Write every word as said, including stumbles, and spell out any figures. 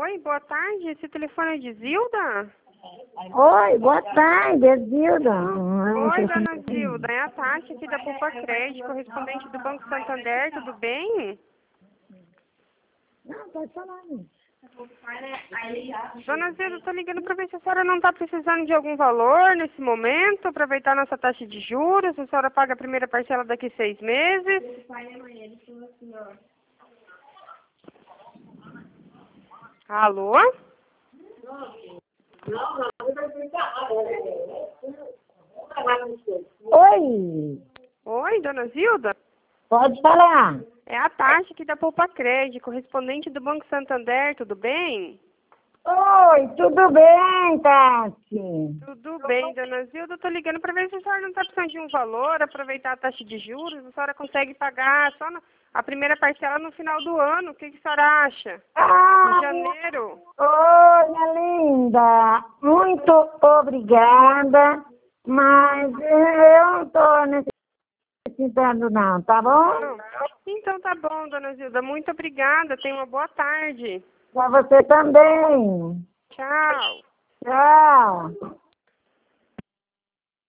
Oi, boa tarde. Esse telefone é de Zilda? Oi, boa tarde, é Zilda. Oi, dona Zilda. É a Tati aqui da Poupa Crédito, correspondente do Banco Santander. Tudo bem? Não, pode falar, não. Dona Zilda, eu tô ligando para ver se a senhora não está precisando de algum valor nesse momento, aproveitar nossa taxa de juros. A senhora paga a primeira parcela daqui a seis meses. Alô? Oi, Oi, dona Zilda? pode falar. É a Tati aqui da Poupa Crédito, correspondente do Banco Santander. Tudo bem? Oi, tudo bem, Tati? Tudo bem, dona Zilda. Eu tô ligando para ver se a senhora não está precisando de um valor, aproveitar a taxa de juros. A senhora consegue pagar só na- a primeira parcela no final do ano. O que, que a senhora acha? Ah, Em janeiro? oi, minha linda. Muito obrigada, mas eu não estou necessitando não, tá bom? Não. Então tá bom, dona Zilda. Muito obrigada. Tenha uma boa tarde. Pra você também. Tchau. Tchau.